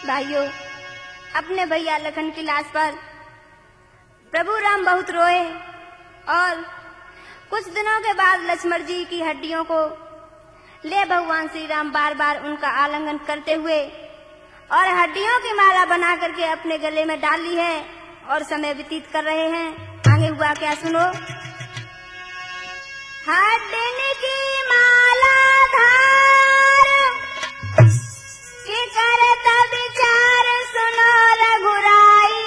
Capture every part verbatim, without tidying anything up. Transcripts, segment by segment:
भाइयों, अपने भैया लखन की लाश पर प्रभु राम बहुत रोए और कुछ दिनों के बाद लक्ष्मण जी की हड्डियों को ले भगवान श्री राम बार बार उनका आलिंगन करते हुए और हड्डियों की माला बना करके अपने गले में डाल ली है और समय व्यतीत कर रहे हैं। आगे हुआ क्या सुनो। हड्डिन की माला धार के करत विचार सुनो रघुराई,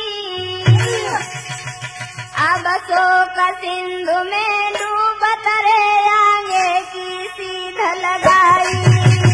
अब शोक सिंधु में डूबत रे आगे की सीध लगाई।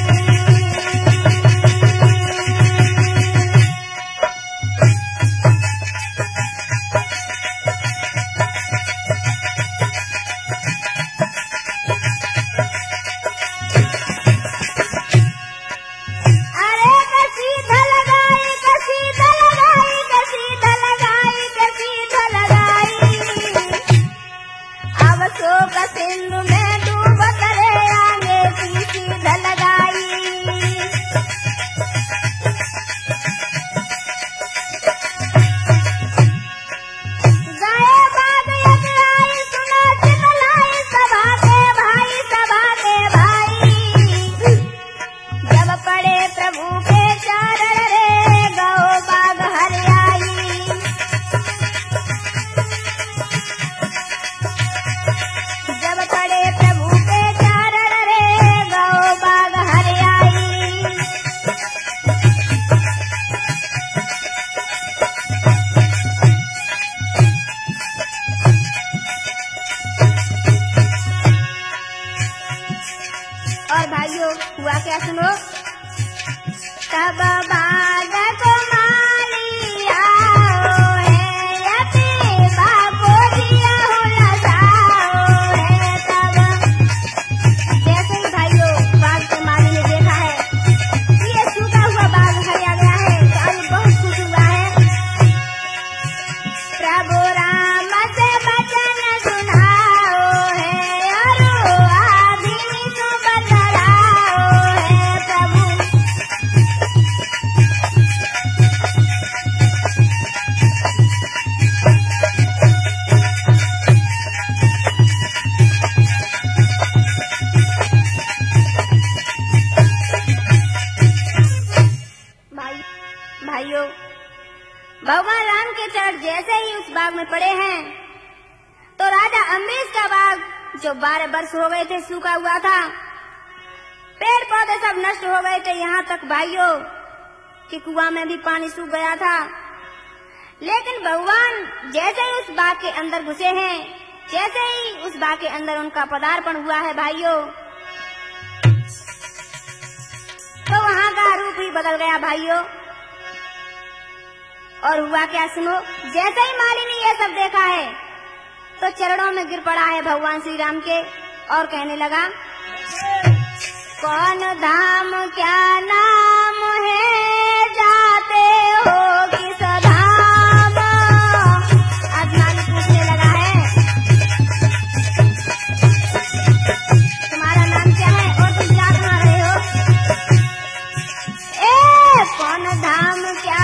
और भाइयों हुआ क्या सुनो। तब बाग को मालिया है यति बापो दिया हो लसाओ है। तब जैसे ही भाइयों बाग के माली ने देखा है ये सूखा हुआ बाग हरिया गया है तो आज बहुत खुश हुआ है। प्रभु राम से वचन सुनाओ है और आदि को बतलाओ है। प्रभु भाई भाइयों, भगवान राम के चरण जैसे ही उस बाग में पड़े हैं तो राजा अम्बरीश का बाग जो बारह वर्ष हो गए थे सूखा हुआ था, पेड़ पौधे सब नष्ट हो गए थे, यहाँ तक भाइयों कि कुआं में भी पानी सूख गया था। लेकिन भगवान जैसे ही उस बाग के अंदर घुसे हैं, जैसे ही उस बाग के अंदर उनका पदार्पण हुआ है भाइयों, तो वहाँ का रूप ही बदल गया भाइयों। और हुआ क्या सुनो। जैसे ही माली ने यह सब देखा है तो चरणों में गिर पड़ा है भगवान श्री राम के और कहने लगा, कौन धाम क्या नाम है जाते हो किस धाम। आज माली पूछने लगा है तुम्हारा नाम क्या है और तुम जा कहाँ रहे हो। ए कौन धाम क्या